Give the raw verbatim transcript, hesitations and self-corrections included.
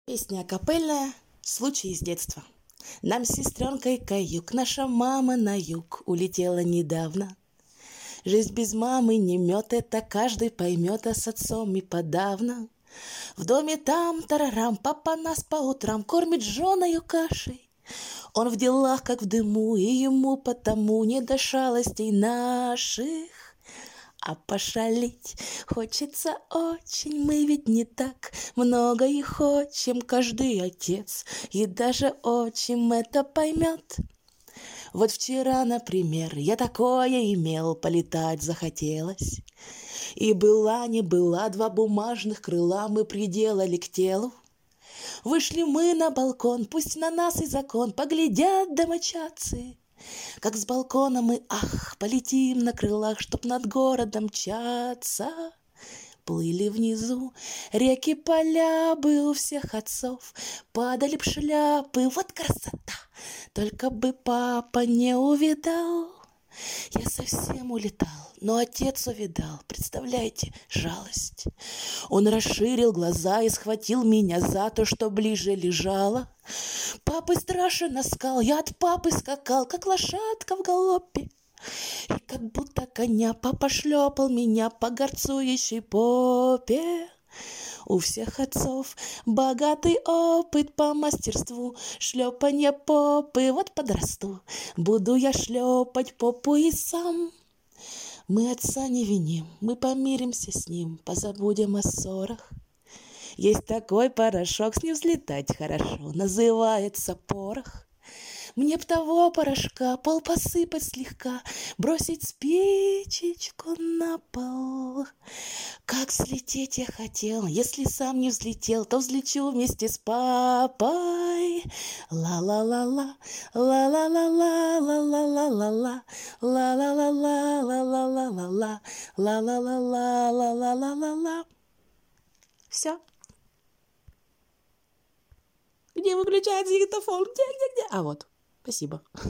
Песня акапельная, случай из детства. Нам с сестренкой каюк, наша мама на юг улетела недавно. Жизнь без мамы не мед, это каждый поймет, а с отцом и подавно. В доме там тарарам, папа нас по утрам кормит жженой кашей. Он в делах, как в дыму, и ему потому не до шалостей наших. А пошалить хочется очень, мы ведь не так много и хотим, каждый отец, и даже отчим это поймет. Вот вчера, например, я такое имел, полетать захотелось. И была не была, два бумажных крыла мы приделали к телу. Вышли мы на балкон, пусть на нас и закон поглядят домочадцы. Как с балкона мы, ах, полетим на крылах, чтоб над городом мчаться. Плыли внизу реки, поля бы у всех отцов, падали б шляпы, вот красота, только бы папа не увидал. Я совсем улетал, но отец увидал, представляете, жалость. Он расширил глаза и схватил меня за то, что ближе лежало. Папы страшен оскал, я от папы скакал, как лошадка в галопе. И как будто коня папа шлепал меня по горцующей попе. У всех отцов богатый опыт по мастерству шлепанья попы. Вот подрасту, буду я шлепать попу и сам. Мы отца не виним, мы помиримся с ним, позабудем о ссорах. Есть такой порошок, с ним взлетать хорошо, называется порох. Мне б того порошка пол посыпать слегка, бросить спичечку на пол. Как взлететь я хотел, если сам не взлетел, то взлечу вместе с папой. Ла-ла-ла-ла, ла-ла-ла-ла, ла-ла-ла-ла-ла, ла-ла-ла-ла, ла-ла-ла-ла, ла-ла-ла-ла, ла-ла-ла-ла. Все. Где выключается диктофон? Где, где, где? А вот. Спасибо.